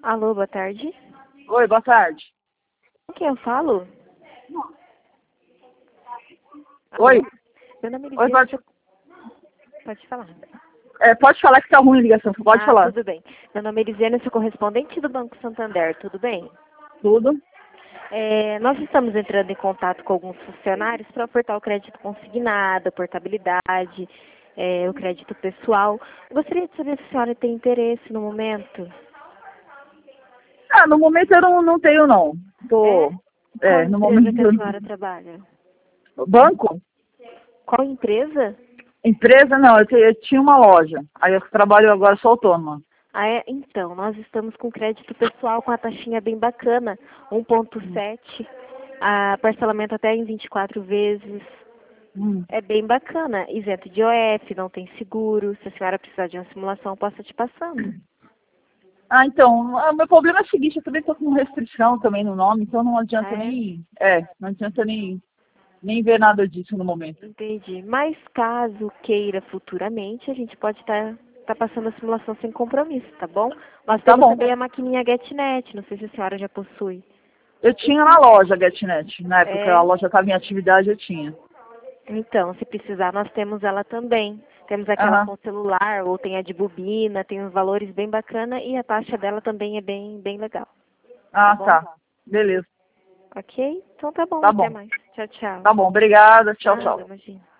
Alô, boa tarde. Oi, boa tarde. Com quem eu falo? Oi. Alô? Meu nome é Oi, Lisiane. Pode falar. pode falar que tá ruim a ligação, você pode falar. Tudo bem. Meu nome é Lisiane, eu sou correspondente do Banco Santander, tudo bem? Tudo. Nós estamos entrando em contato com alguns funcionários para ofertar o crédito consignado, a portabilidade, o crédito pessoal. Gostaria de saber se a senhora tem interesse no momento. No momento eu não tenho, não. Qual No empresa momento que a senhora trabalha? Banco? Qual empresa? Empresa, não, eu tinha uma loja. Aí eu trabalho agora, sou autônoma. Então, nós estamos com crédito pessoal com a taxinha bem bacana, 1,7, a parcelamento até em 24 vezes. É bem bacana, isento de OF, não tem seguro. Se a senhora precisar de uma simulação, eu posso te passando. Então, o meu problema é o seguinte, eu também tô com restrição também no nome, então não adianta não adianta nem ver nada disso no momento. Entendi. Mas caso queira futuramente, a gente pode estar passando a simulação sem compromisso, tá bom? Nós Tá temos bom. também a maquininha GetNet, não sei se a senhora já possui. Eu tinha na loja a GetNet, na época que a loja estava em atividade, eu tinha. Então, se precisar, nós temos ela também. Temos aquela com celular, ou tem a de bobina, tem uns valores bem bacana e a taxa dela também é bem legal. Tá. Beleza. Ok? Então tá bom, Tá até bom. mais. Tchau, tchau. Tá bom, obrigada. Tchau, Nada, tchau. imagina.